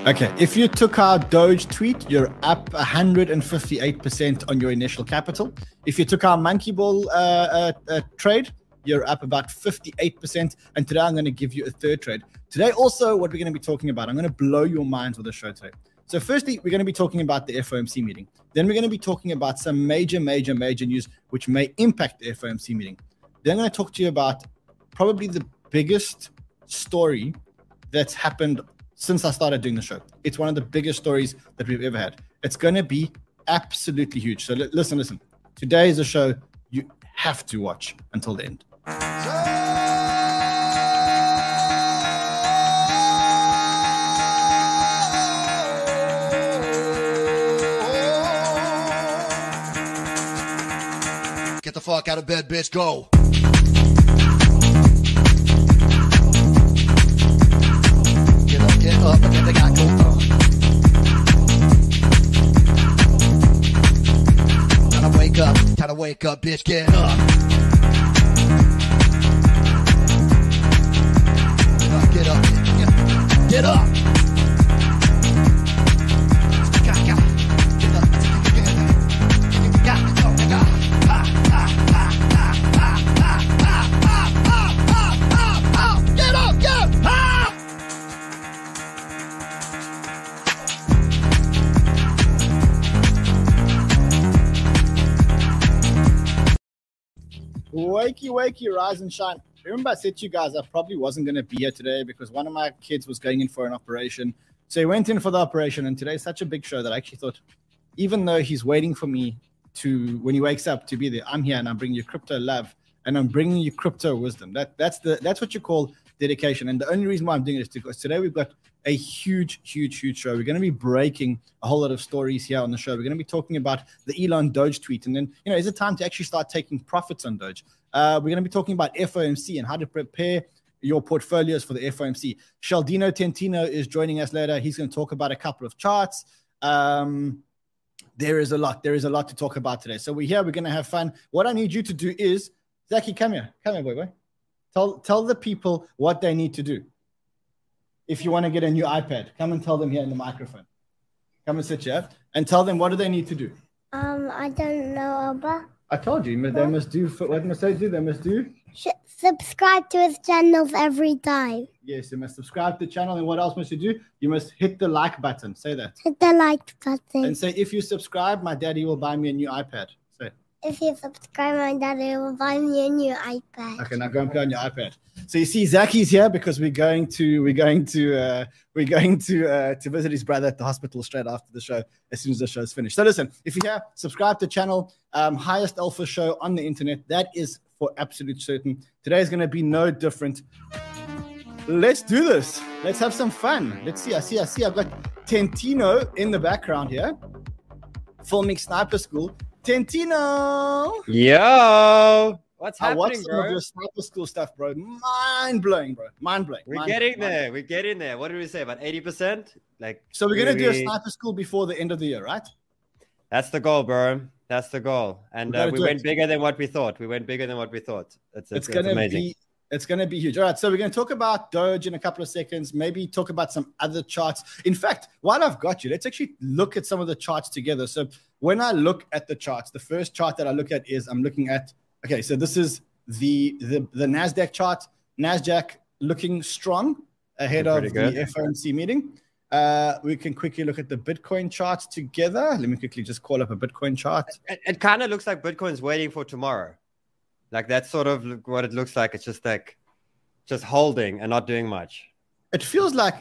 Okay, if you took our Doge tweet, you're up 158% on your initial capital. If you took our Monkey Ball trade, you're up about 58%. And today I'm going to give you a third trade. Today also, what we're going to be talking about, I'm going to blow your minds with the show today. So firstly, we're going to be talking about the FOMC meeting. Then we're going to be talking about some major news which may impact the FOMC meeting. Then I'm going to talk to you about probably the biggest story that's happened since I started doing the show. It's one of the biggest stories that we've ever had. It's going to be absolutely huge. So listen. Today is a show you have to watch until the end. Get the fuck out of bed, bitch. Go. Get up, and then they got go. Time to wake up, bitch. Get up. Get up. Get up. Wakey, rise and shine. Remember I said to you guys I probably wasn't going to be here today because one of my kids was going in for an operation. So he went in for the operation, and today's such a big show that I actually thought, even though he's waiting for me to, when he wakes up, to be there, I'm here and I'm bringing you crypto love and I'm bringing you crypto wisdom. That's what you call dedication. And the only reason why I'm doing it is because today we've got a huge show. We're going to be breaking a whole lot of stories here on the show. We're going to be talking about the Elon Doge tweet. And then, is it time to actually start taking profits on Doge? We're going to be talking about FOMC and how to prepare your portfolios for the FOMC. Sheldino Tentino is joining us later. He's going to talk about a couple of charts. There is a lot to talk about today. So we're here. We're going to have fun. What I need you to do is, Zaki, come here, boy. Tell the people what they need to do. If you want to get a new iPad, come and tell them here in the microphone. Come and sit here and tell them what do they need to do. I don't know, Abba. I told you, they must do. What must they do? They must do. Subscribe to his channels every time. Yes, you must subscribe to the channel. And what else must you do? You must hit the like button. Say that. Hit the like button. And say, if you subscribe, my daddy will buy me a new iPad. Say. If you subscribe, my daddy will buy me a new iPad. Okay, now go and play on your iPad. So you see, Zaki's here because we're going to visit his brother at the hospital straight after the show, as soon as the show is finished. So listen, if you're here, subscribe to the channel, highest alpha show on the internet. That is for absolute certain. Today is going to be no different. Let's do this. Let's have some fun. Let's see. I see. I've got Tentino in the background here, filming Sniper School. Tentino. Yo. What's happening, I watched some bro? of your Sniper School stuff, bro. Mind blowing, bro. We're getting there. What did we say? About 80%? So we're gonna do a Sniper School before the end of the year, right? That's the goal, bro. That's the goal. And we went bigger than what we thought. It's amazing. It's going to be huge. All right, so we're going to talk about Doge in a couple of seconds, maybe talk about some other charts. In fact, while I've got you, let's actually look at some of the charts together. So when I look at the charts, the first chart that I look at is I'm looking at, okay, so this is the NASDAQ chart. NASDAQ looking strong ahead of the FOMC meeting. We can quickly look at the Bitcoin charts together. Let me quickly just call up a Bitcoin chart. It kind of looks like Bitcoin's waiting for tomorrow. Like that's sort of what it looks like. It's just holding and not doing much. It feels like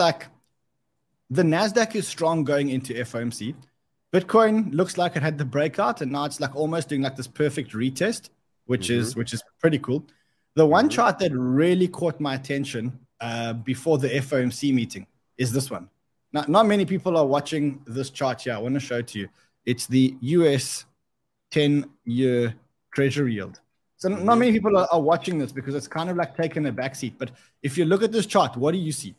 the NASDAQ is strong going into FOMC. Bitcoin looks like it had the breakout and now it's like almost doing like this perfect retest, which is pretty cool. The one chart that really caught my attention before the FOMC meeting is this one. Now, not many people are watching this chart here. I want to show it to you. It's the US 10-year Treasury yield. So not many people are watching this because it's kind of like taking a backseat. But if you look at this chart, what do you see?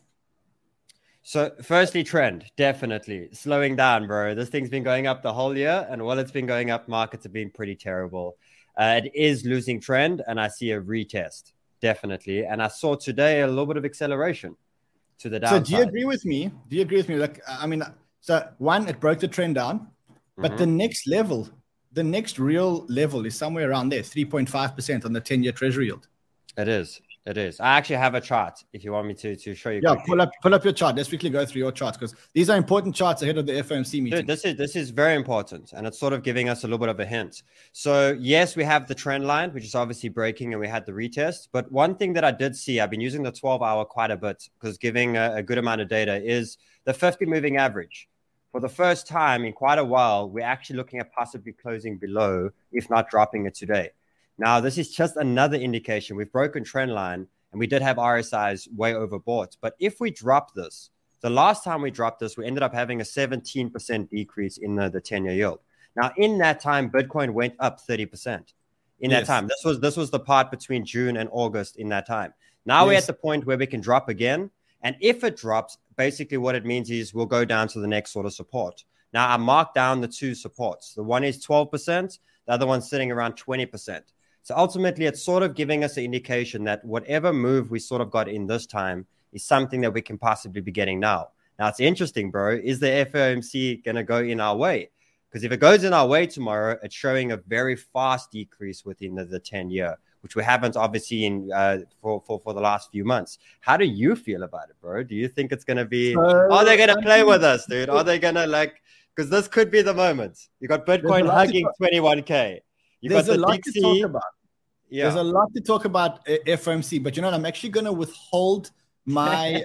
So firstly, trend, definitely. Slowing down, bro. This thing's been going up the whole year. And while it's been going up, markets have been pretty terrible. It is losing trend. And I see a retest, definitely. And I saw today a little bit of acceleration. to the So downside. do you agree with me? Do you agree with me? Like, I mean, so one, it broke the trend down, but the next level, the next real level is somewhere around there, 3.5% on the 10-year Treasury yield. It is. It is. I actually have a chart if you want me to show you. Yeah, quickly. pull up your chart. Let's quickly go through your charts because these are important charts ahead of the FOMC meeting. Dude, this is very important, and it's sort of giving us a little bit of a hint. So yes, we have the trend line, which is obviously breaking, and we had the retest. But one thing that I did see, I've been using the 12-hour quite a bit because giving a good amount of data, is the 50 moving average. For the first time in quite a while, we're actually looking at possibly closing below, if not dropping it today. Now, this is just another indication. We've broken trend line, and we did have RSIs way overbought. But if we drop this, the last time we dropped this, we ended up having a 17% decrease in the 10-year yield. Now, in that time, Bitcoin went up 30%. In that time, this was the part between June and August in that time. Now we're at the point where we can drop again. And if it drops, basically what it means is we'll go down to the next sort of support. Now, I marked down the two supports. The one is 12%. The other one's sitting around 20%. So ultimately, it's sort of giving us an indication that whatever move we sort of got in this time is something that we can possibly be getting now. Now, it's interesting, bro. Is the FOMC going to go in our way? Because if it goes in our way tomorrow, it's showing a very fast decrease within the 10-year, which we haven't obviously seen for the last few months. How do you feel about it, bro? Do you think it's going to be, are they going to play with us, dude? Are they going to because this could be the moment. You got Bitcoin hugging 21K. There's a lot to talk about. Yeah. There's a lot to talk about FOMC, but you know what? I'm actually going to withhold my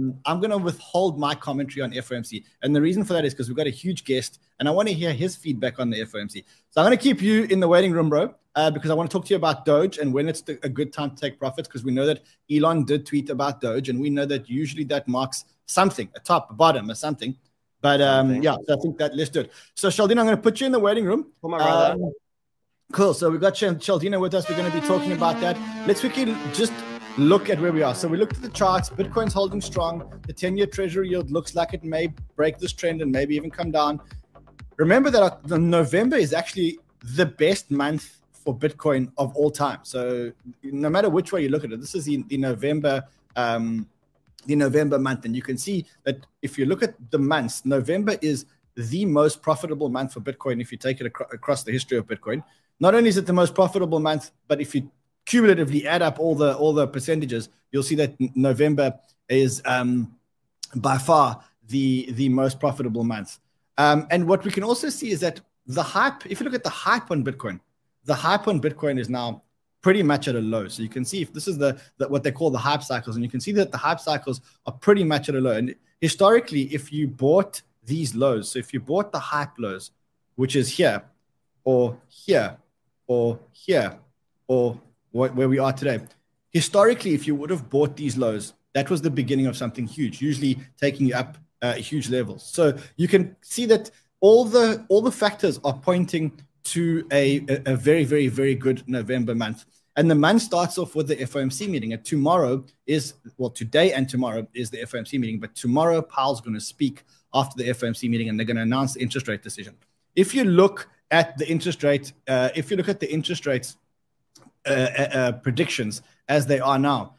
my commentary on FOMC, and the reason for that is because we've got a huge guest, and I want to hear his feedback on the FOMC. So I'm going to keep you in the waiting room, bro, because I want to talk to you about Doge and when it's a good time to take profits, because we know that Elon did tweet about Doge, and we know that usually that marks something, a top, a bottom, or something. But yeah, so I think that let's do it. So Sheldon, I'm going to put you in the waiting room. Come on, brother. Cool. So we've got Sheldina with us. We're going to be talking about that. Let's quickly just look at where we are. So we looked at the charts. Bitcoin's holding strong. The 10-year Treasury yield looks like it may break this trend and maybe even come down. Remember that November is actually the best month for Bitcoin of all time. So no matter which way you look at it, this is the November month. And you can see that if you look at the months, November is the most profitable month for Bitcoin if you take it across the history of Bitcoin. Not only is it the most profitable month, but if you cumulatively add up all the percentages, you'll see that November is by far the most profitable month. And what we can also see is that the hype, if you look at the hype on Bitcoin, the hype on Bitcoin is now pretty much at a low. So you can see if this is the what they call the hype cycles, and you can see that the hype cycles are pretty much at a low. And historically, if you bought these lows, so if you bought the hype lows, which is here or here or here or where we are today, historically, if you would have bought these lows, that was the beginning of something huge, usually taking you up huge levels. So you can see that all the factors are pointing to a very, very, very good November month. And the month starts off with the FOMC meeting. And tomorrow is, well, today and tomorrow is the FOMC meeting, but tomorrow Powell's going to speak after the FOMC meeting, and they're going to announce the interest rate decision. If you look at the interest rate, rates predictions as they are now,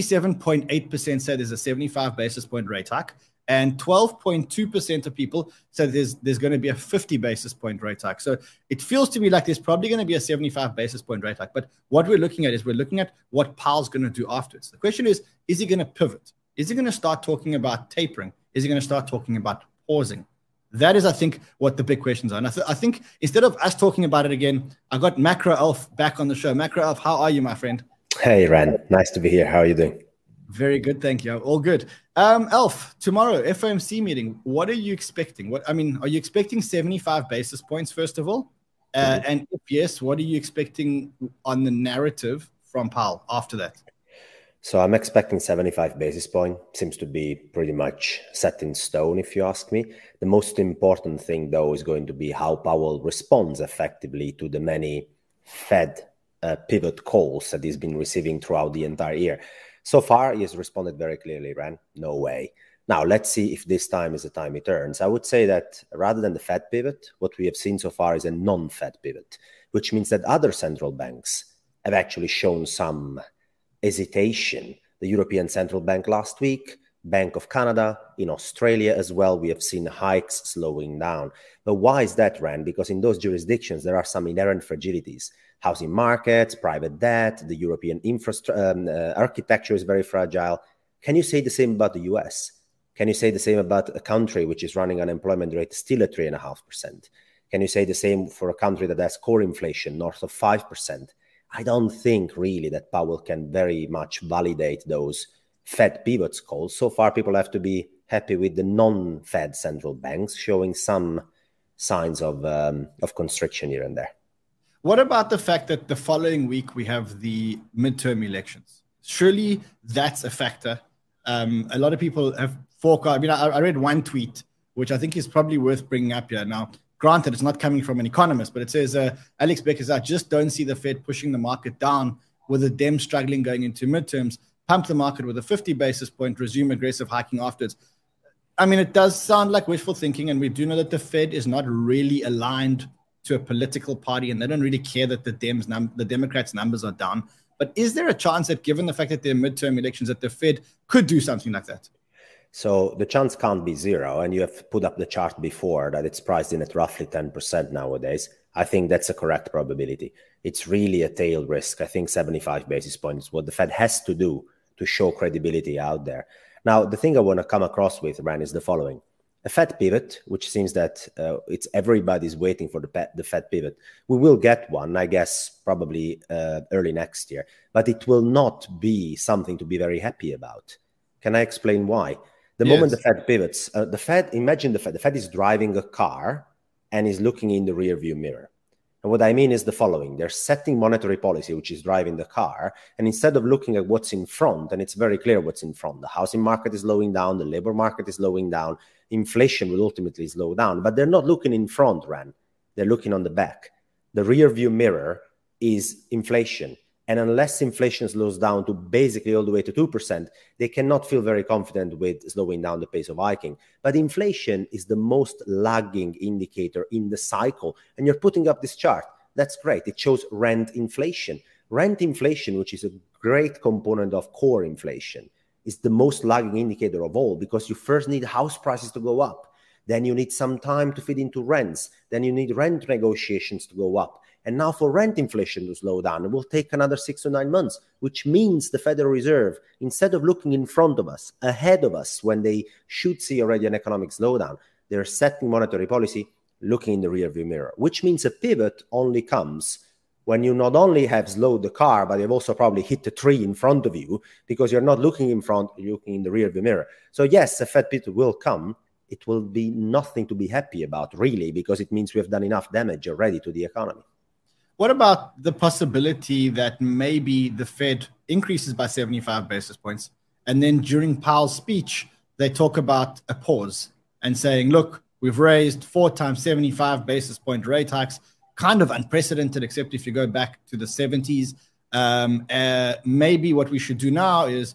87.8% said there's a 75 basis point rate hike, and 12.2% of people said there's going to be a 50 basis point rate hike. So it feels to me like there's probably going to be a 75 basis point rate hike. But what we're looking at is what Powell's going to do afterwards. The question is he going to pivot? Is he going to start talking about tapering? Is he going to start talking about pausing? That is, I think, what the big questions are. And I think instead of us talking about it again, I got Macro Elf back on the show. Macro Elf, how are you, my friend? Hey, Ran. Nice to be here. How are you doing? Very good, thank you. All good. Elf, tomorrow, FOMC meeting. What are you expecting? Are you expecting 75 basis points, first of all? And if yes, what are you expecting on the narrative from Powell after that? So I'm expecting 75 basis point. Seems to be pretty much set in stone, if you ask me. The most important thing, though, is going to be how Powell responds effectively to the many Fed pivot calls that he's been receiving throughout the entire year. So far, he has responded very clearly, Ran. No way. Now, let's see if this time is the time he turns. I would say that rather than the Fed pivot, what we have seen so far is a non-Fed pivot, which means that other central banks have actually shown some hesitation. The European Central Bank last week Bank of Canada, in Australia as well, we have seen hikes slowing down. But why is that, Ran? Because in those jurisdictions, there are some inherent fragilities. Housing markets, private debt, the European architecture is very fragile. Can you say the same about the US? Can you say the same about a country which is running unemployment rate still at 3.5%? Can you say the same for a country that has core inflation north of 5%? I don't think really that Powell can very much validate those Fed pivots calls. So far, people have to be happy with the non-Fed central banks showing some signs of constriction here and there. What about the fact that the following week we have the midterm elections? Surely that's a factor. A lot of people have forecast. I mean, I read one tweet, which I think is probably worth bringing up here. Now, granted, it's not coming from an economist, but it says, Alex Becker says, I just don't see the Fed pushing the market down with the Dems struggling going into midterms, pump the market with a 50 basis point, resume aggressive hiking afterwards. I mean, it does sound like wishful thinking, and we do know that the Fed is not really aligned to a political party, and they don't really care that the Democrats' numbers are down. But is there a chance that, given the fact that there are midterm elections, that the Fed could do something like that? So the chance can't be zero, and you have put up the chart before that it's priced in at roughly 10% nowadays. I think that's a correct probability. It's really a tail risk. I think 75 basis points is what the Fed has to do to show credibility out there. Now, the thing I want to come across with, Ran, is the following. A Fed pivot, which seems that it's everybody's waiting for the Fed pivot. We will get one, I guess, probably early next year, but it will not be something to be very happy about. Can I explain why? The moment the Fed pivots, imagine the Fed is driving a car and is looking in the rearview mirror. And what I mean is the following. They're setting monetary policy, which is driving the car. And instead of looking at what's in front, and it's very clear what's in front, the housing market is slowing down, the labor market is slowing down, inflation will ultimately slow down. But they're not looking in front, Ran. They're looking on the back. The rearview mirror is inflation. And unless inflation slows down to basically all the way to 2%, they cannot feel very confident with slowing down the pace of hiking. But inflation is the most lagging indicator in the cycle. And you're putting up this chart. That's great. It shows rent inflation. Rent inflation, which is a great component of core inflation, is the most lagging indicator of all, because you first need house prices to go up. Then you need some time to feed into rents. Then you need rent negotiations to go up. And now for rent inflation to slow down, it will take another 6 to 9 months, which means the Federal Reserve, instead of looking in front of us, ahead of us, when they should see already an economic slowdown, they're setting monetary policy, looking in the rearview mirror, which means a pivot only comes when you not only have slowed the car, but you've also probably hit a tree in front of you, because you're not looking in front, you're looking in the rearview mirror. So yes, a Fed pivot will come. It will be nothing to be happy about, really, because it means we have done enough damage already to the economy. What about the possibility that maybe the Fed increases by 75 basis points, and then during Powell's speech, they talk about a pause and saying, look, we've raised 4 times 75 basis point rate hikes, kind of unprecedented, except if you go back to the 70s. Maybe what we should do now is,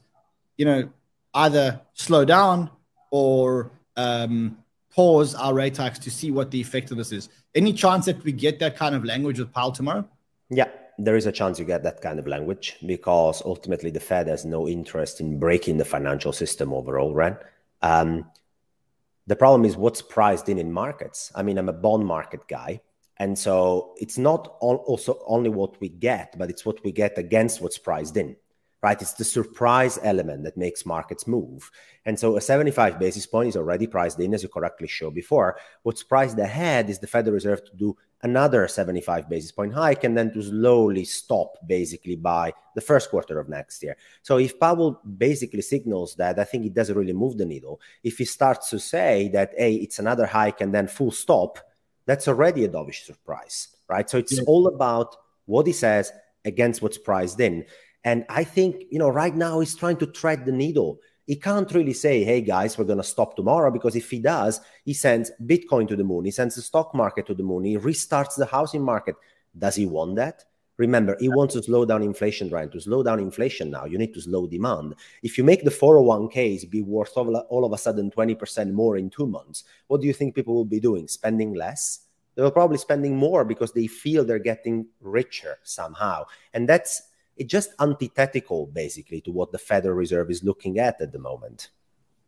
either slow down or pause our rate hikes to see what the effect of this is. Any chance that we get that kind of language with Powell tomorrow? Yeah, there is a chance you get that kind of language, because ultimately the Fed has no interest in breaking the financial system overall, Ran. The problem is what's priced in markets. I mean, I'm a bond market guy. And so it's not also only what we get, but it's what we get against what's priced in. Right? It's the surprise element that makes markets move. And so a 75 basis point is already priced in, as you correctly showed before. What's priced ahead is the Federal Reserve to do another 75 basis point hike and then to slowly stop basically by the first quarter of next year. So if Powell basically signals that, I think it doesn't really move the needle. If he starts to say that, hey, it's another hike and then full stop, that's already a dovish surprise, right? So it's all about what he says against what's priced in. And I think, right now he's trying to thread the needle. He can't really say, hey, guys, we're going to stop tomorrow, because if he does, he sends Bitcoin to the moon. He sends the stock market to the moon. He restarts the housing market. Does he want that? Remember, he wants to slow down inflation, Ryan. To slow down inflation now, you need to slow demand. If you make the 401ks be worth all of a sudden 20% more in 2 months, what do you think people will be doing? Spending less? They will probably spending more because they feel they're getting richer somehow. And it's just antithetical, basically, to what the Federal Reserve is looking at the moment.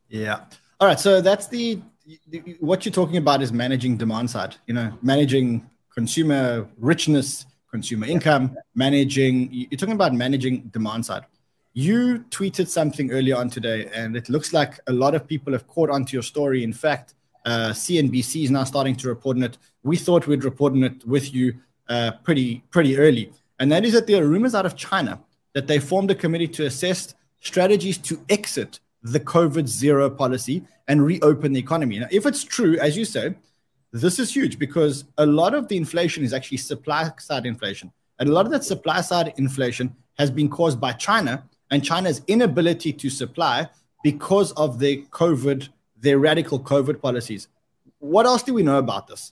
Yeah. All right. So that's what you're talking about is managing demand side, managing consumer richness, consumer income, you're talking about managing demand side. You tweeted something earlier on today, and it looks like a lot of people have caught onto your story. In fact, CNBC is now starting to report on it. We thought we'd report on it with you pretty early. And that is that there are rumors out of China that they formed a committee to assess strategies to exit the COVID zero policy and reopen the economy. Now, if it's true, as you say, this is huge because a lot of the inflation is actually supply side inflation. And a lot of that supply side inflation has been caused by China and China's inability to supply because of their radical COVID policies. What else do we know about this?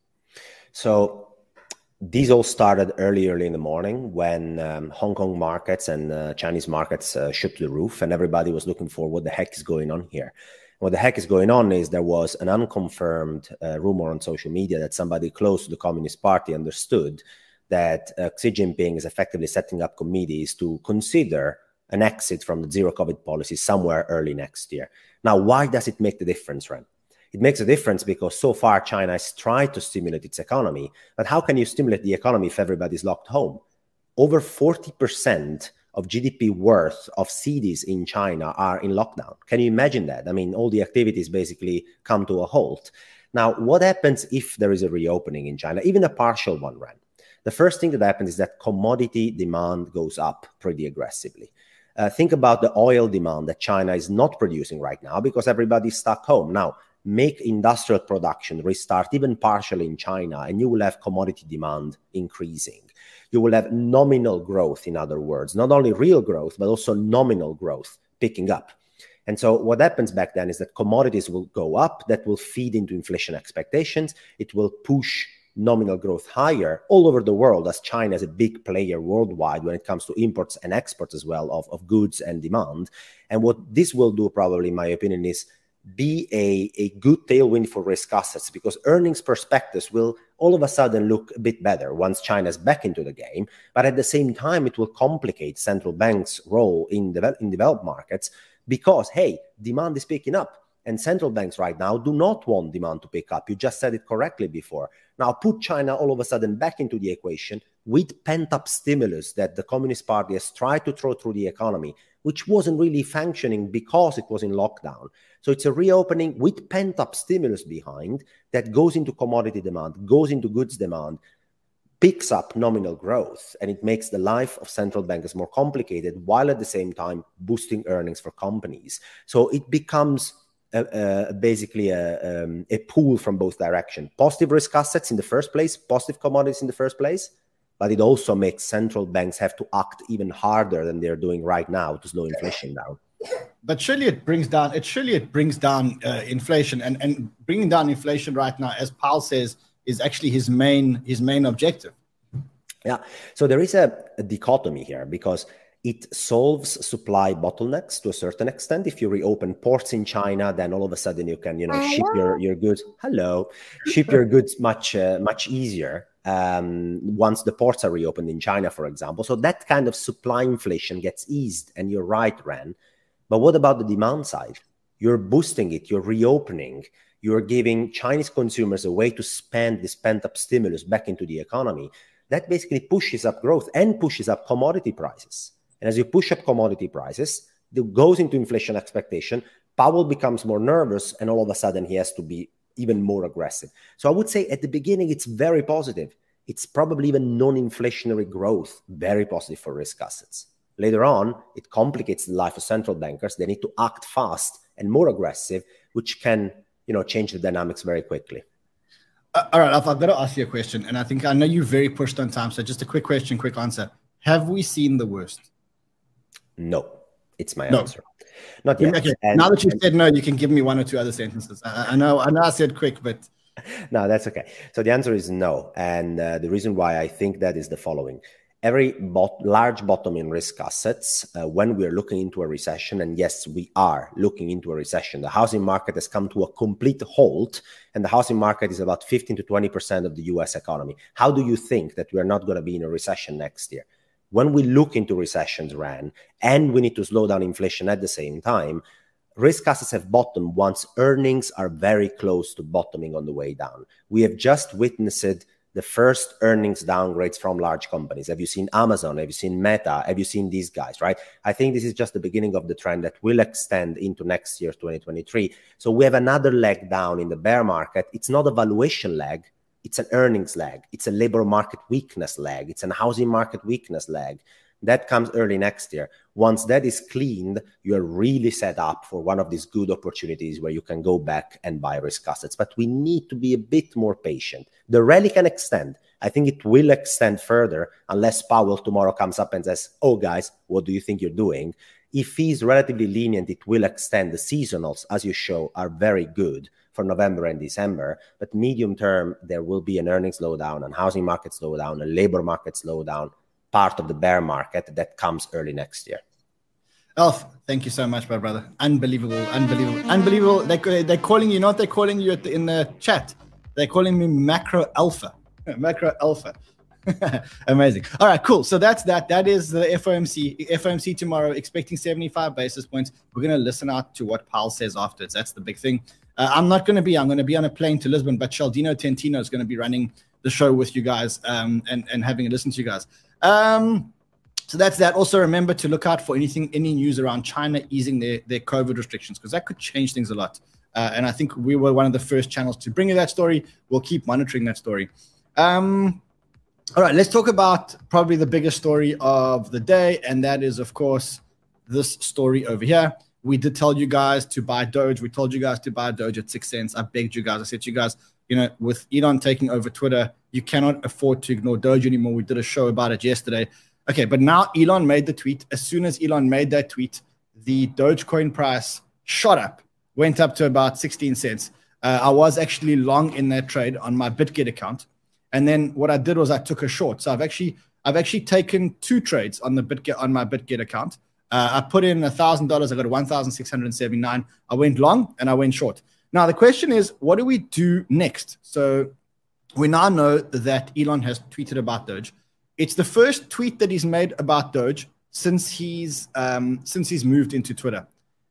So these all started early in the morning when Hong Kong markets and Chinese markets shook the roof, and everybody was looking for what the heck is going on here. What the heck is going on is there was an unconfirmed rumor on social media that somebody close to the Communist Party understood that Xi Jinping is effectively setting up committees to consider an exit from the zero COVID policy somewhere early next year. Now, why does it make the difference, Ren? It makes a difference because so far China has tried to stimulate its economy. But how can you stimulate the economy if everybody's locked home? Over 40% of GDP worth of cities in China are in lockdown. Can you imagine that? I mean, all the activities basically come to a halt. Now, what happens if there is a reopening in China, even a partial one, Ren? The first thing that happens is that commodity demand goes up pretty aggressively. Think about the oil demand that China is not producing right now because everybody's stuck home. Now, make industrial production restart even partially in China, and you will have commodity demand increasing. You will have nominal growth, in other words, not only real growth, but also nominal growth picking up. And so what happens back then is that commodities will go up, that will feed into inflation expectations. It will push nominal growth higher all over the world, as China is a big player worldwide when it comes to imports and exports as well of goods and demand. And what this will do, probably, in my opinion, is be a good tailwind for risk assets, because earnings perspectives will all of a sudden look a bit better once China's back into the game. But at the same time, it will complicate central banks' role in developed markets because, hey, demand is picking up. And central banks right now do not want demand to pick up. You just said it correctly before. Now put China all of a sudden back into the equation with pent-up stimulus that the Communist Party has tried to throw through the economy, which wasn't really functioning because it was in lockdown. So it's a reopening with pent-up stimulus behind that goes into commodity demand, goes into goods demand, picks up nominal growth, and it makes the life of central bankers more complicated while at the same time boosting earnings for companies. So it becomes basically a pool from both directions. Positive risk assets in the first place, positive commodities in the first place, but it also makes central banks have to act even harder than they're doing right now to slow inflation down. But surely it brings down inflation, and bringing down inflation right now, as Powell says, is actually his main objective. Yeah. So there is a dichotomy here because it solves supply bottlenecks to a certain extent. If you reopen ports in China, then all of a sudden you can, ship your goods. Ship your goods much easier once the ports are reopened in China, for example. So that kind of supply inflation gets eased. And you're right, Ren. But what about the demand side? You're boosting it. You're reopening. You're giving Chinese consumers a way to spend this pent-up stimulus back into the economy. That basically pushes up growth and pushes up commodity prices. And as you push up commodity prices, it goes into inflation expectation. Powell becomes more nervous, and all of a sudden he has to be even more aggressive. So I would say at the beginning, it's very positive. It's probably even non-inflationary growth, very positive for risk assets. Later on, it complicates the life of central bankers. They need to act fast and more aggressive, which can, change the dynamics very quickly. All right, I've got to ask you a question, and I know you're very pushed on time, so just a quick question, quick answer. Have we seen the worst? No, it's my answer. Not yet. Okay. Now that you said no, you can give me one or two other sentences. I know I said quick, but... No, that's okay. So the answer is no. And the reason why I think that is the following. Every large bottom in risk assets, when we're looking into a recession, and yes, we are looking into a recession, the housing market has come to a complete halt, and the housing market is about 15 to 20% of the US economy. How do you think that we're not going to be in a recession next year? When we look into recessions, Ran, and we need to slow down inflation at the same time, risk assets have bottomed once earnings are very close to bottoming on the way down. We have just witnessed the first earnings downgrades from large companies. Have you seen Amazon? Have you seen Meta? Have you seen these guys, right? I think this is just the beginning of the trend that will extend into next year, 2023. So we have another leg down in the bear market. It's not a valuation leg. It's an earnings lag. It's a labor market weakness lag. It's an housing market weakness lag. That comes early next year. Once that is cleaned, you are really set up for one of these good opportunities where you can go back and buy risk assets. But we need to be a bit more patient. The rally can extend. I think it will extend further unless Powell tomorrow comes up and says, oh, guys, what do you think you're doing? If he's relatively lenient, it will extend. The seasonals, as you show, are very good for November and December. But medium term, there will be an earnings slowdown, a housing market slowdown, a labor market slowdown, part of the bear market that comes early next year. Elf, thank you so much, my brother. Unbelievable. They're calling you, not they're calling you in the chat. They're calling me macro alpha. Macro alpha. Amazing. All right, cool. So that's that. That is the FOMC. FOMC tomorrow, expecting 75 basis points. We're going to listen out to what Powell says afterwards. That's the big thing. I'm going to be on a plane to Lisbon, but Cialdino Tentino is going to be running the show with you guys and having a listen to you guys. So that's that. Also, remember to look out for any news around China easing their COVID restrictions, because that could change things a lot. And I think we were one of the first channels to bring you that story. We'll keep monitoring that story. All right, let's talk about probably the biggest story of the day, and that is, of course, this story over here. We did tell you guys to buy Doge. We told you guys to buy Doge at 6 cents. I begged you guys. I said to you guys, with Elon taking over Twitter, you cannot afford to ignore Doge anymore. We did a show about it yesterday. Okay, but now Elon made the tweet. As soon as Elon made that tweet, the Dogecoin price shot up, went up to about 16 cents. I was actually long in that trade on my BitGet account. And then what I did was I took a short. So I've actually taken 2 trades on my BitGet account. I put in $1,000. I got 1,679. I went long and I went short. Now the question is, what do we do next? So we now know that Elon has tweeted about Doge. It's the first tweet that he's made about Doge since he's moved into Twitter.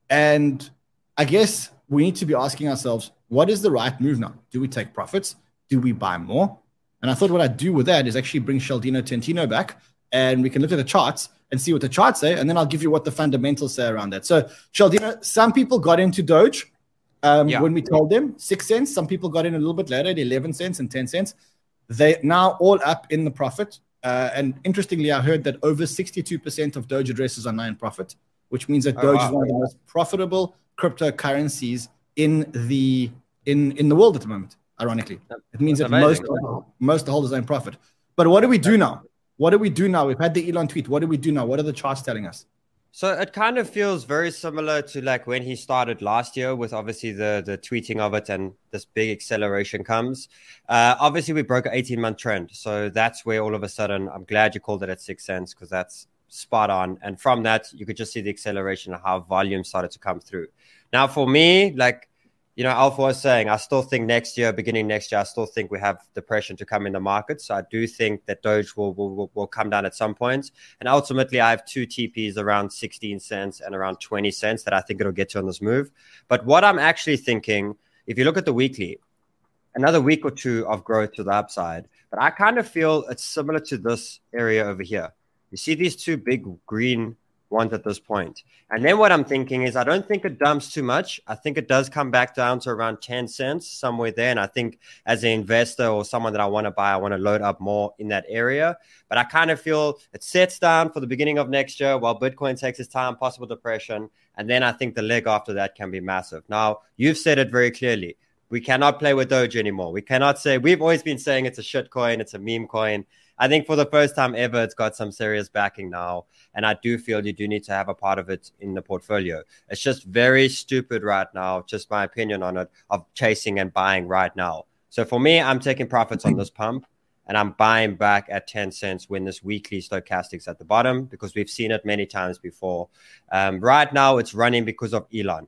And I guess we need to be asking ourselves, what is the right move now? Do we take profits? Do we buy more? And I thought what I'd do with that is actually bring Cialdino Tentino back, and we can look at the charts and see what the charts say, and then I'll give you what the fundamentals say around that. So, Cialdino, some people got into Doge when we told them 6 cents. Some people got in a little bit later at 11 cents and 10 cents. They now all up in the profit. And interestingly, I heard that over 62% of Doge addresses are now in profit, which means that Doge is one of the most profitable cryptocurrencies in the world at the moment. Ironically, it means that most of the holders are in profit. But what do we do now? What do we do now? We've had the Elon tweet. What do we do now? What are the charts telling us? So it kind of feels very similar to like when he started last year with obviously the tweeting of it and this big acceleration comes. Obviously, we broke an 18-month trend. So that's where all of a sudden, I'm glad you called it at 6 cents because that's spot on. And from that, you could just see the acceleration of how volume started to come through. Now, for me, like, Alpha was saying, I still think beginning next year, I still think we have depression to come in the market. So I do think that Doge will come down at some point. And ultimately, I have 2 TPs around 16 cents and around 20 cents that I think it'll get to on this move. But what I'm actually thinking, if you look at the weekly, another week or 2 of growth to the upside. But I kind of feel it's similar to this area over here. You see these 2 big green ones at this point. And then what I'm thinking is I don't think it dumps too much. I think it does come back down to around 10 cents, somewhere there. And I think as an investor or someone that I want to buy, I want to load up more in that area. But I kind of feel it sets down for the beginning of next year while Bitcoin takes its time, possible depression. And then I think the leg after that can be massive. Now, you've said it very clearly. We cannot play with Doge anymore. We cannot say, we've always been saying it's a shit coin, it's a meme coin. I think for the first time ever, it's got some serious backing now. And I do feel you do need to have a part of it in the portfolio. It's just very stupid right now, just my opinion on it, of chasing and buying right now. So for me, I'm taking profits on this pump and I'm buying back at 10 cents when this weekly stochastic's at the bottom because we've seen it many times before. Right now, it's running because of Elon.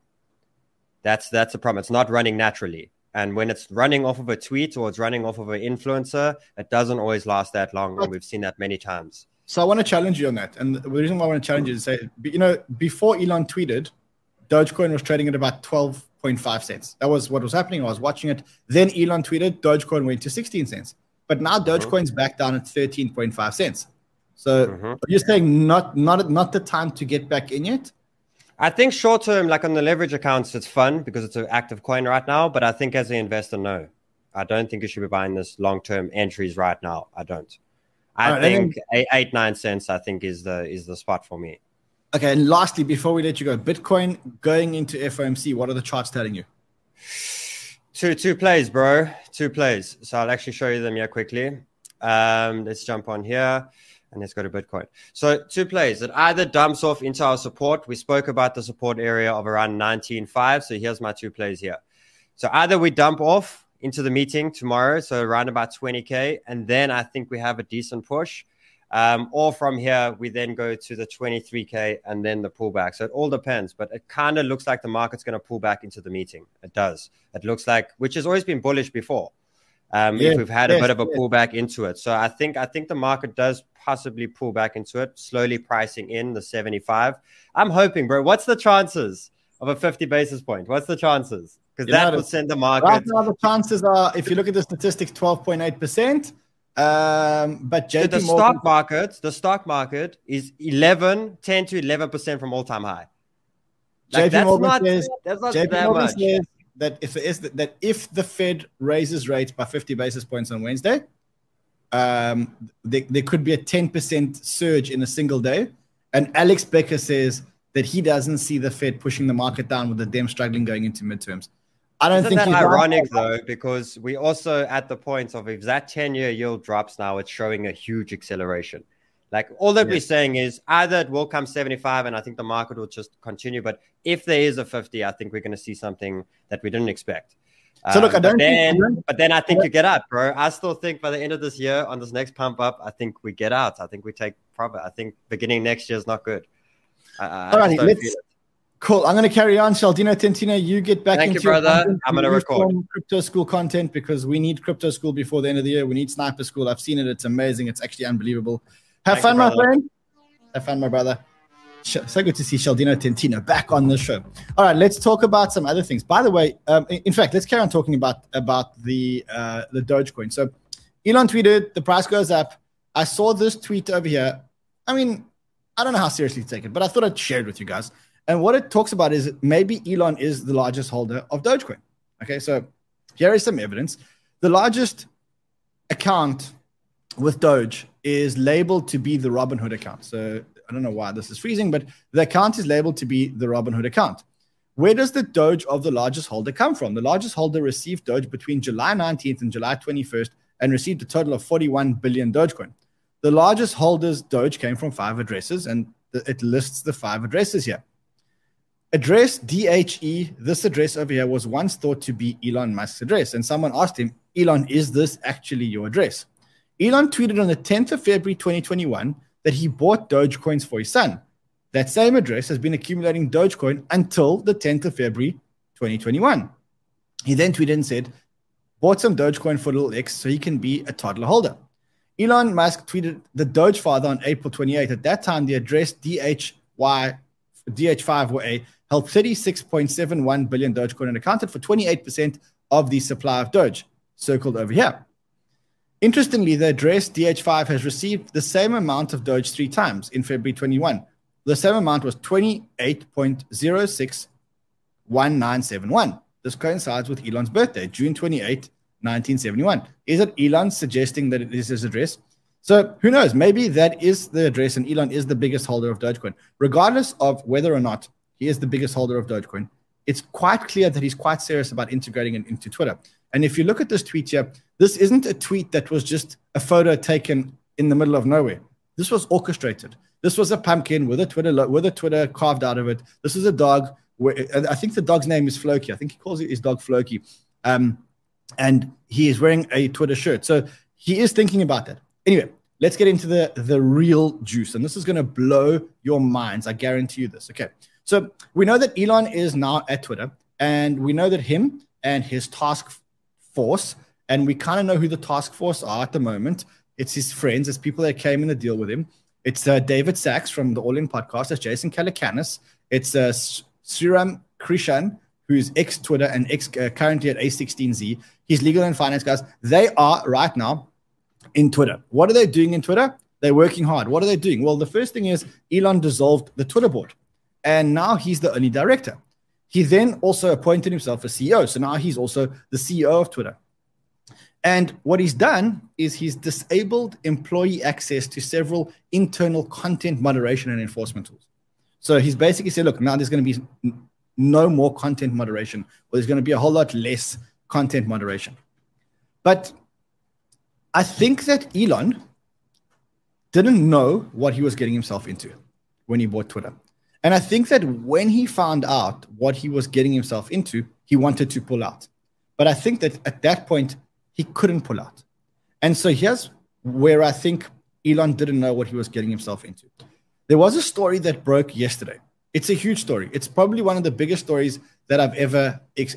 That's the problem. It's not running naturally. And when it's running off of a tweet or it's running off of an influencer, it doesn't always last that long. And we've seen that many times. So I want to challenge you on that. And the reason why I want to challenge you is say, before Elon tweeted, Dogecoin was trading at about 12.5 cents. That was what was happening. I was watching it. Then Elon tweeted, Dogecoin went to 16 cents. But now Dogecoin's back down at 13.5 cents. So you're saying not the time to get back in yet? I think short term, like on the leverage accounts, it's fun because it's an active coin right now. But I think as an investor, no. I don't think you should be buying this long-term entries right now. I don't. I think 8-9 cents, I think, is the spot for me. Okay, and lastly, before we let you go, Bitcoin going into FOMC, what are the charts telling you? Two plays, bro. 2 plays. So I'll actually show you them here quickly. Let's jump on here and let's go to Bitcoin. So 2 plays. It either dumps off into our support. We spoke about the support area of around 19.5. So here's my 2 plays here. So either we dump off into the meeting tomorrow, so around about 20K, and then I think we have a decent push. Or from here, we then go to the 23K and then the pullback. So it all depends, but it kind of looks like the market's going to pull back into the meeting. It does. It looks like, which has always been bullish before. If we've had a bit of a pullback into it. So I think the market does possibly pull back into it, slowly pricing in the 75. I'm hoping, bro. What's the chances of a 50 basis point? What's the chances? Because that will send the market. Right now, the chances are, if you look at the statistics, 12.8%. But JP the stock market is 10 to 11% from all-time high. Like, JP Morgan says that if the Fed raises rates by 50 basis points on Wednesday, there could be a 10% surge in a single day. And Alex Becker says that he doesn't see the Fed pushing the market down with the Dem struggling going into midterms. I don't think that's ironic though, because we also at the point of if that 10-year yield drops now, it's showing a huge acceleration. Like all that we're saying is either it will come 75 and I think the market will just continue. But if there is a 50, I think we're going to see something that we didn't expect. So look, but then I think you get out, bro. I still think by the end of this year on this next pump up, I think we get out. I think we take profit. I think beginning next year is not good. All right, cool. I'm going to carry on. Shaldino Tentino, you get back into your brother. I'm going to record Crypto School content because we need Crypto School before the end of the year. We need Sniper School. I've seen it. It's amazing. It's actually unbelievable. Have fun, my friend. Have fun, my brother. So good to see Shaldino Tentino back on the show. All right, let's talk about some other things. By the way, in fact, let's carry on talking about the Dogecoin. So Elon tweeted, the price goes up. I saw this tweet over here. I mean, I don't know how seriously to take it, but I thought I'd share it with you guys. And what it talks about is maybe Elon is the largest holder of Dogecoin. Okay, so here is some evidence. The largest account with Doge is labeled to be the Robinhood account. So I don't know why this is freezing, but the account is labeled to be the Robinhood account. Where does the Doge of the largest holder come from? The largest holder received Doge between July 19th and July 21st and received a total of 41 billion Dogecoin. The largest holder's Doge came from 5 addresses, and it lists the 5 addresses here. Address DHE, this address over here was once thought to be Elon Musk's address. And someone asked him, Elon, is this actually your address? Elon tweeted on the 10th of February 2021 that he bought Dogecoins for his son. That same address has been accumulating Dogecoin until the 10th of February 2021. He then tweeted and said, bought some Dogecoin for little X so he can be a toddler holder. Elon Musk tweeted the Doge father on April 28th. At that time, the address DH5 held 36.71 billion Dogecoin and accounted for 28% of the supply of Doge, circled over here. Interestingly, the address DH5 has received the same amount of Doge 3 times in February 21. The same amount was 28.061971. This coincides with Elon's birthday, June 28, 1971. Is it Elon suggesting that it is his address? So who knows? Maybe that is the address and Elon is the biggest holder of Dogecoin. Regardless of whether or not he is the biggest holder of Dogecoin, it's quite clear that he's quite serious about integrating it into Twitter. And if you look at this tweet here, this isn't a tweet that was just a photo taken in the middle of nowhere. This was orchestrated. This was a pumpkin with a Twitter carved out of it. This is a dog. I think the dog's name is Floki. I think he calls his dog Floki. And he is wearing a Twitter shirt. So he is thinking about that. Anyway, let's get into the real juice. And this is going to blow your minds. I guarantee you this. Okay. So we know that Elon is now at Twitter. And we know that him and his task force, and we kind of know who the task force are at the moment. It's his friends. It's people that came in the deal with him. It's David Sachs from the All In podcast. It's Jason Calacanis. It's Sriram Krishan, who's ex-Twitter and currently at A16Z. He's legal and finance guys. They are right now in Twitter. What are they doing in Twitter? They're working hard. What are they doing? Well, the first thing is Elon dissolved the Twitter board, and now he's the only director. He then also appointed himself a CEO. So now he's also the CEO of Twitter. And what he's done is he's disabled employee access to several internal content moderation and enforcement tools. So he's basically said, look, now there's going to be no more content moderation, or there's going to be a whole lot less content moderation. But I think that Elon didn't know what he was getting himself into when he bought Twitter. And I think that when he found out what he was getting himself into, he wanted to pull out. But I think that at that point, he couldn't pull out. And so here's where I think Elon didn't know what he was getting himself into. There was a story that broke yesterday. It's a huge story. It's probably one of the biggest stories that I've ever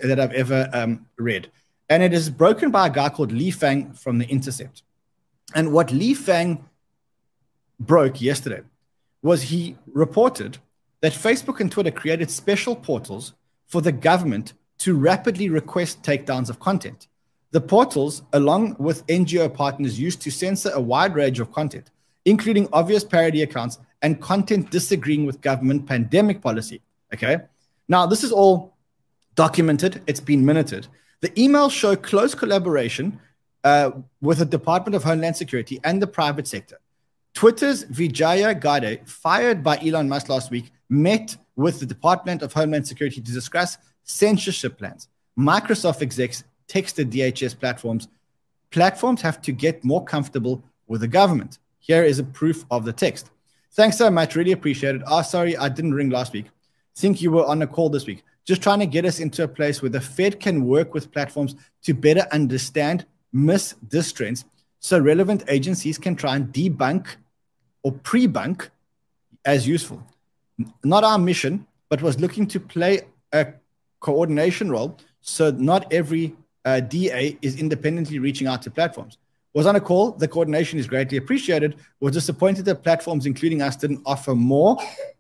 read. And it is broken by a guy called Li Fang from The Intercept. And what Li Fang broke yesterday was he reported that Facebook and Twitter created special portals for the government to rapidly request takedowns of content. The portals, along with NGO partners, used to censor a wide range of content, including obvious parody accounts and content disagreeing with government pandemic policy. Okay. Now, this is all documented. It's been minuted. The emails show close collaboration with the Department of Homeland Security and the private sector. Twitter's Vijaya Gadde, fired by Elon Musk last week, met with the Department of Homeland Security to discuss censorship plans. Microsoft execs texted DHS platforms. Platforms have to get more comfortable with the government. Here is a proof of the text. Thanks so much. Really appreciate it. Oh, sorry, I didn't ring last week. Think you were on a call this week. Just trying to get us into a place where the Fed can work with platforms to better understand mis-dis trends so relevant agencies can try and debunk or pre-bunk as useful. Not our mission, but was looking to play a coordination role so not every DA is independently reaching out to platforms. Was on a call. The coordination is greatly appreciated. Was disappointed that platforms, including us, didn't offer more.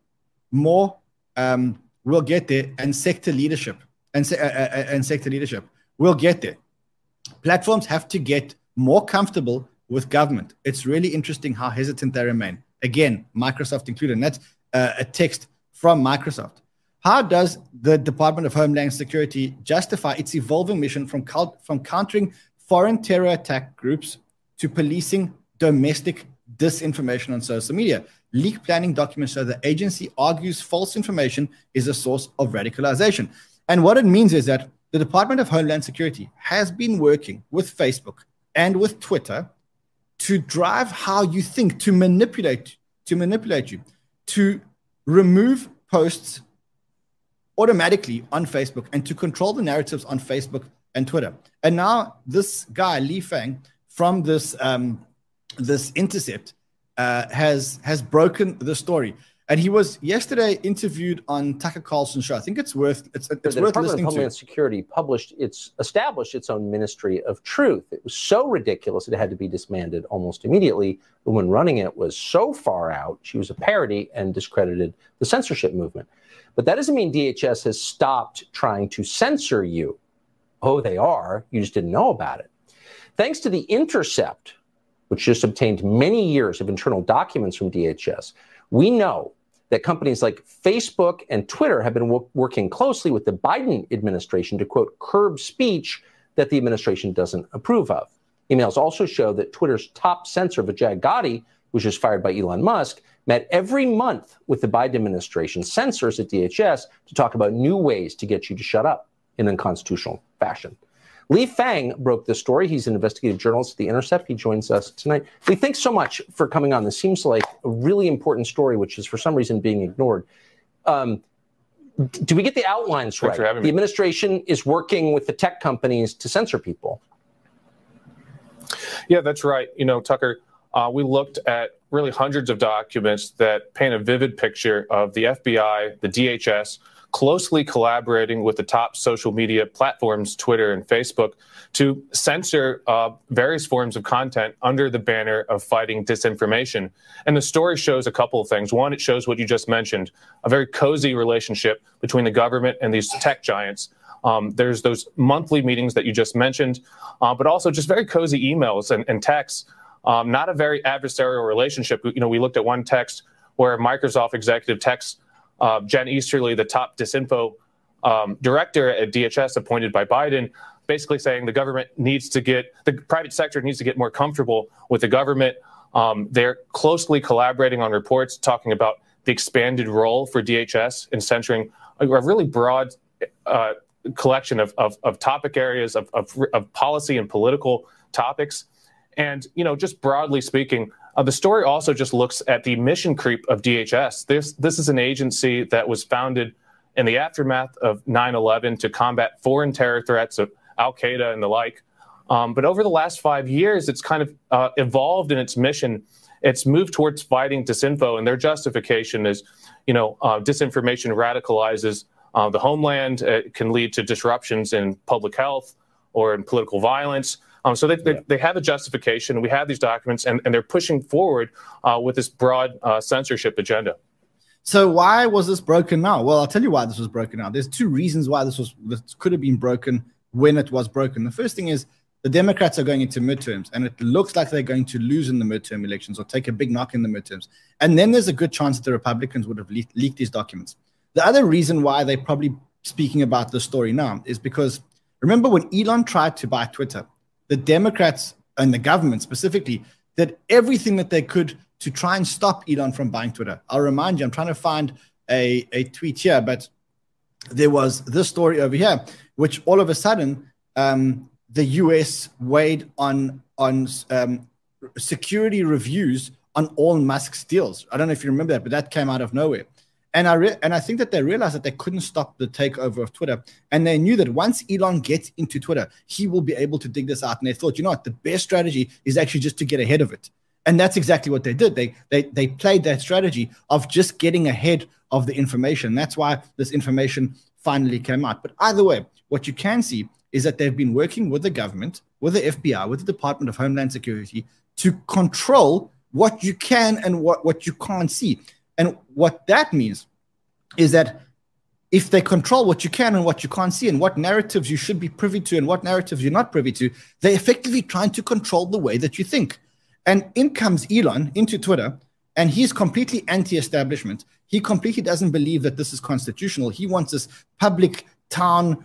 We'll get there. And sector leadership. And sector leadership. We'll get there. Platforms have to get more comfortable with government. It's really interesting how hesitant they remain. Again, Microsoft included. And that's a text from Microsoft. How does the Department of Homeland Security justify its evolving mission from countering foreign terror attack groups to policing domestic disinformation on social media? Leak planning documents show the agency argues false information is a source of radicalization. And what it means is that the Department of Homeland Security has been working with Facebook and with Twitter to drive how you think, to manipulate you, to remove posts automatically on Facebook and to control the narratives on Facebook and Twitter. And now this guy, Li Fang, from this Intercept, has broken the story. And he was yesterday interviewed on Tucker Carlson's show. I think it's worth listening to. The Department of Homeland Security established its own Ministry of Truth. It was so ridiculous it had to be disbanded almost immediately. The woman running it was so far out, she was a parody and discredited the censorship movement. But that doesn't mean DHS has stopped trying to censor you. Oh, they are. You just didn't know about it. Thanks to The Intercept, which just obtained many years of internal documents from DHS, we know that companies like Facebook and Twitter have been working closely with the Biden administration to, quote, curb speech that the administration doesn't approve of. Emails also show that Twitter's top censor, Vijaya Gadde, which was fired by Elon Musk, met every month with the Biden administration censors at DHS to talk about new ways to get you to shut up in unconstitutional fashion. Li Fang broke this story. He's an investigative journalist at The Intercept. He joins us tonight. Li, thanks so much for coming on. This seems like a really important story, which is for some reason being ignored. Do we get the outlines right? The administration is working with the tech companies to censor people. Yeah, that's right. You know, Tucker, we looked at really hundreds of documents that paint a vivid picture of the FBI, the DHS, closely collaborating with the top social media platforms, Twitter and Facebook, to censor various forms of content under the banner of fighting disinformation. And the story shows a couple of things. One, it shows what you just mentioned, a very cozy relationship between the government and these tech giants. There's those monthly meetings that you just mentioned, but also just very cozy emails and texts. Not a very adversarial relationship. You know, we looked at one text where Microsoft executive texts Jen Easterly, the top disinfo director at DHS appointed by Biden, basically saying the private sector needs to get more comfortable with the government. They're closely collaborating on reports talking about the expanded role for DHS in censoring a really broad collection of topic areas of policy and political topics. And, you know, just broadly speaking, the story also just looks at the mission creep of DHS. This is an agency that was founded in the aftermath of 9/11 to combat foreign terror threats of Al-Qaeda and the like. But over the last 5 years, it's kind of evolved in its mission. It's moved towards fighting disinfo, and their justification is, you know, disinformation radicalizes the homeland. It can lead to disruptions in public health or in political violence. So they have a justification. We have these documents, and they're pushing forward with this broad censorship agenda. So why was this broken now? Well, I'll tell you why this was broken now. There's two reasons why this could have been broken when it was broken. The first thing is the Democrats are going into midterms, and it looks like they're going to lose in the midterm elections or take a big knock in the midterms. And then there's a good chance that the Republicans would have leaked these documents. The other reason why they're probably speaking about this story now is because remember when Elon tried to buy Twitter, the Democrats and the government specifically did everything that they could to try and stop Elon from buying Twitter. I'll remind you, I'm trying to find a tweet here, but there was this story over here, which all of a sudden the US weighed on security reviews on all Musk's deals. I don't know if you remember that, but that came out of nowhere. And I think that they realized that they couldn't stop the takeover of Twitter. And they knew that once Elon gets into Twitter, he will be able to dig this out. And they thought, you know what, the best strategy is actually just to get ahead of it. And that's exactly what they did. They played that strategy of just getting ahead of the information. That's why this information finally came out. But either way, what you can see is that they've been working with the government, with the FBI, with the Department of Homeland Security to control what you can and what you can't see. And what that means is that if they control what you can and what you can't see and what narratives you should be privy to and what narratives you're not privy to, they're effectively trying to control the way that you think. And in comes Elon into Twitter, and he's completely anti-establishment. He completely doesn't believe that this is constitutional. He wants this public town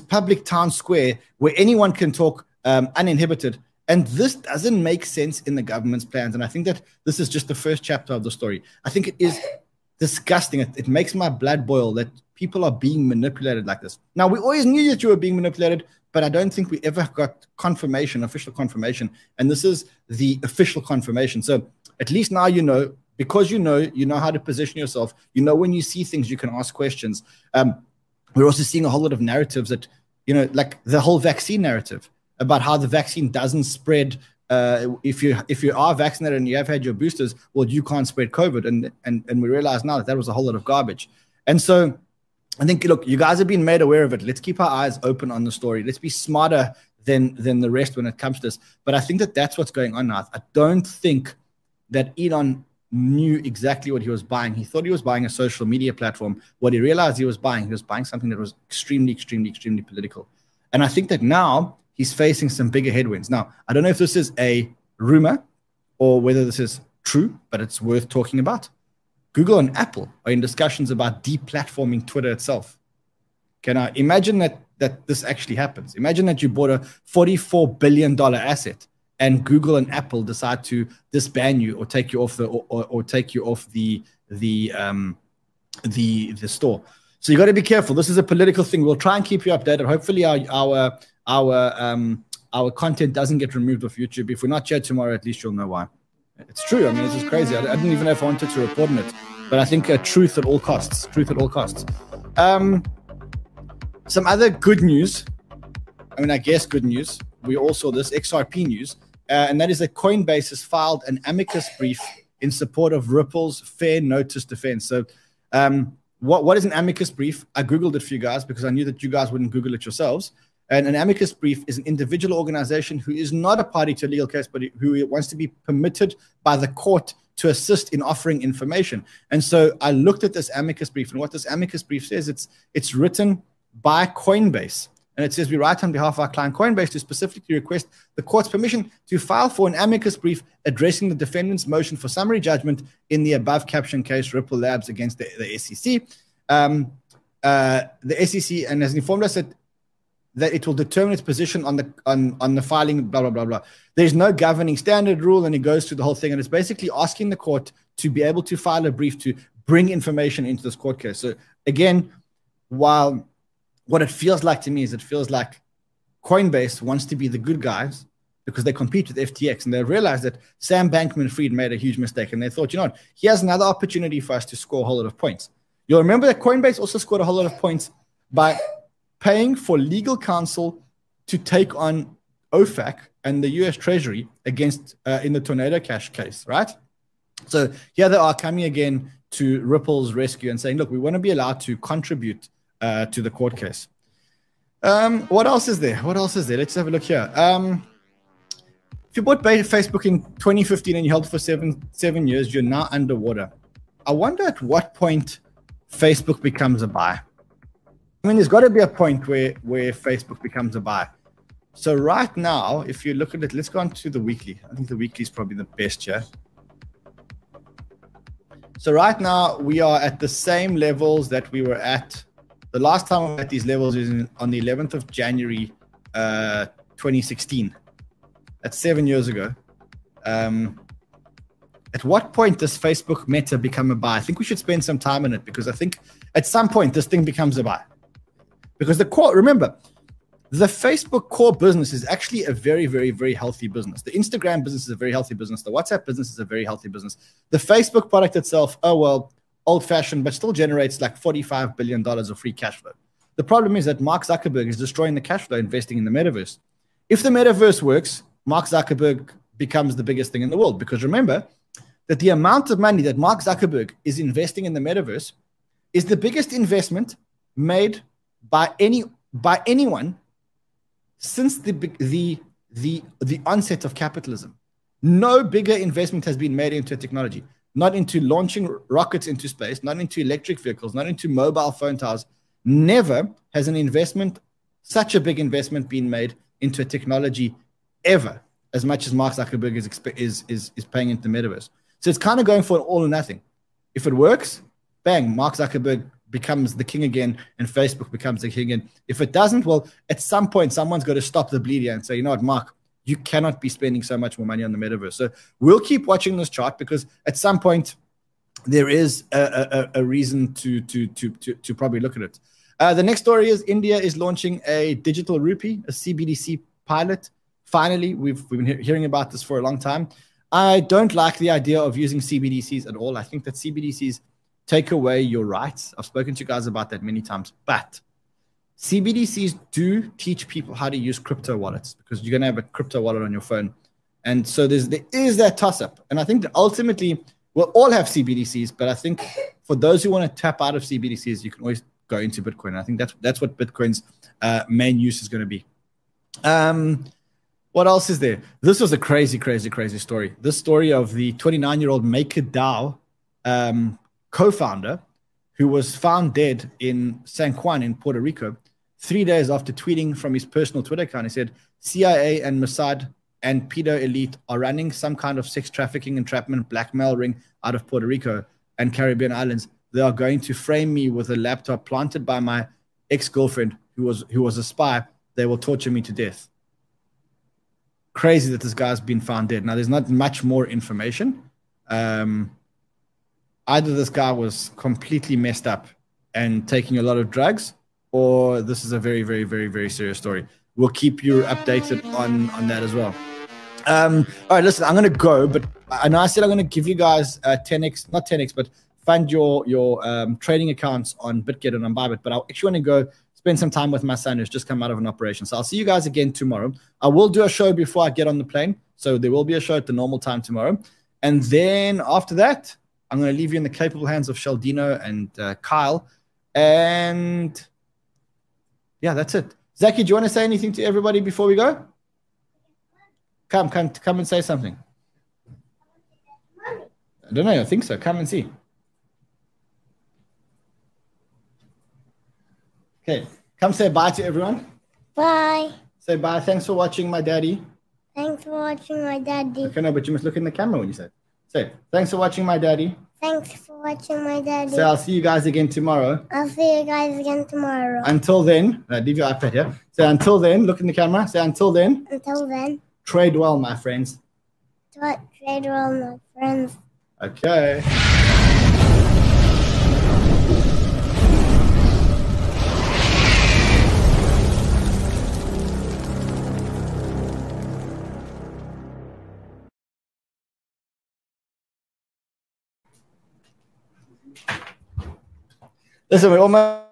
square where anyone can talk uninhibited. And this doesn't make sense in the government's plans. And I think that this is just the first chapter of the story. I think it is disgusting. It makes my blood boil that people are being manipulated like this. Now, we always knew that you were being manipulated, but I don't think we ever got confirmation, official confirmation. And this is the official confirmation. So at least now you know, because you know how to position yourself. You know when you see things, you can ask questions. We're also seeing a whole lot of narratives that, you know, like the whole vaccine narrative, about how the vaccine doesn't spread. If you are vaccinated and you have had your boosters, well, you can't spread COVID. And we realize now that was a whole lot of garbage. And so I think, look, you guys have been made aware of it. Let's keep our eyes open on the story. Let's be smarter than the rest when it comes to this. But I think that that's what's going on now. I don't think that Elon knew exactly what he was buying. He thought he was buying a social media platform. What he realized he was buying something that was extremely, extremely, extremely political. And I think that now he's facing some bigger headwinds. Now, I don't know if this is a rumor or whether this is true, but it's worth talking about. Google and Apple are in discussions about deplatforming Twitter itself. Okay, now imagine that this actually happens. Imagine that you bought a $44 billion asset and Google and Apple decide to disband you or take you off the store. So you got to be careful. This is a political thing. We'll try and keep you updated. Hopefully our content doesn't get removed off YouTube. If we're not here tomorrow, at least you'll know why. It's true. I mean, this is crazy. I didn't even know if I wanted to report on it, but I think truth at all costs. Truth at all costs. Some other good news. I mean, I guess good news. We all saw this XRP news. and that is that Coinbase has filed an amicus brief in support of Ripple's fair notice defense. So what is an amicus brief? I Googled it for you guys because I knew that you guys wouldn't Google it yourselves. And an amicus brief is an individual organization who is not a party to a legal case, but who wants to be permitted by the court to assist in offering information. And so I looked at this amicus brief, and what this amicus brief says, it's written by Coinbase. And it says, we write on behalf of our client Coinbase to specifically request the court's permission to file for an amicus brief addressing the defendant's motion for summary judgment in the above caption case, Ripple Labs against the SEC. The SEC and has informed us that it will determine its position on the filing, blah, blah, blah, blah. There's no governing standard rule, and it goes through the whole thing. And it's basically asking the court to be able to file a brief to bring information into this court case. So again, while what it feels like to me is it feels like Coinbase wants to be the good guys because they compete with FTX, and they realized that Sam Bankman-Fried made a huge mistake, and they thought, you know what, he has another opportunity for us to score a whole lot of points. You'll remember that Coinbase also scored a whole lot of points by paying for legal counsel to take on OFAC and the US Treasury against in the Tornado Cash case, right? So here they are coming again to Ripple's rescue and saying, look, we want to be allowed to contribute to the court case. What else is there? Let's have a look here. If you bought Facebook in 2015 and you held it for seven years, you're now underwater. I wonder at what point Facebook becomes a buy. I mean, there's got to be a point where Facebook becomes a buy. So right now, if you look at it, let's go on to the weekly. I think the weekly is probably the best here. So right now, we are at the same levels that we were at. The last time we were at these levels is on the 11th of January, 2016. That's 7 years ago. At what point does Facebook Meta become a buy? I think we should spend some time on it because I think at some point this thing becomes a buy. Because the core, remember, the Facebook core business is actually a very, very, very healthy business. The Instagram business is a very healthy business. The WhatsApp business is a very healthy business. The Facebook product itself, old-fashioned, but still generates like $45 billion of free cash flow. The problem is that Mark Zuckerberg is destroying the cash flow investing in the metaverse. If the metaverse works, Mark Zuckerberg becomes the biggest thing in the world. Because remember that the amount of money that Mark Zuckerberg is investing in the metaverse is the biggest investment made by anyone since the onset of capitalism. No bigger investment has been made into technology, not into launching rockets into space, not into electric vehicles, not into mobile phone towers. Never has such a big investment been made into a technology ever, as much as Mark Zuckerberg is paying into the metaverse. So it's kind of going for an all or nothing. If it works, bang, Mark Zuckerberg becomes the king again and Facebook becomes the king again. If it doesn't, well, at some point, someone's got to stop the bleed here and say, you know what, Mark, you cannot be spending so much more money on the metaverse. So we'll keep watching this chart because at some point there is a reason to probably look at it. The next story is India is launching a digital rupee, a CBDC pilot. Finally, we've been hearing about this for a long time. I don't like the idea of using CBDCs at all. I think that CBDCs take away your rights. I've spoken to you guys about that many times, but CBDCs do teach people how to use crypto wallets because you're going to have a crypto wallet on your phone. And so there is that toss-up. And I think that ultimately we'll all have CBDCs, but I think for those who want to tap out of CBDCs, you can always go into Bitcoin. And I think that's what Bitcoin's main use is going to be. What else is there? This was a crazy, crazy, crazy story. This story of the 29-year-old MakerDAO co-founder who was found dead in San Juan in Puerto Rico 3 days after tweeting from his personal Twitter account. He said, CIA and Mossad and pedo elite are running some kind of sex trafficking, entrapment, blackmail ring out of Puerto Rico and Caribbean islands. They are going to frame me with a laptop planted by my ex-girlfriend who was a spy. They will torture me to death. Crazy that this guy's been found dead. Now, there's not much more information. Either this guy was completely messed up and taking a lot of drugs, or this is a very, very, very, very serious story. We'll keep you updated on that as well. All right, listen, I'm going to go, but I know I said I'm going to give you guys 10x, not 10x, but fund your trading accounts on Bitget and on Bybit. But I actually want to go spend some time with my son who's just come out of an operation. So I'll see you guys again tomorrow. I will do a show before I get on the plane. So there will be a show at the normal time tomorrow. And then after that, I'm going to leave you in the capable hands of Sheldino and Kyle. And yeah, that's it. Zaki, do you want to say anything to everybody before we go? Come and say something. I don't know. I think so. Come and see. Okay. Come say bye to everyone. Bye. Say bye. Thanks for watching my daddy. Thanks for watching my daddy. Okay, no, but you must look in the camera when you say it. Say, thanks for watching my daddy. Thanks for watching my daddy. Say, I'll see you guys again tomorrow. I'll see you guys again tomorrow. Until then, leave your iPad here. Say, until then, look in the camera. Say, until then. Until then. Trade well, my friends. Trade well, my friends. Okay. Listen, we almost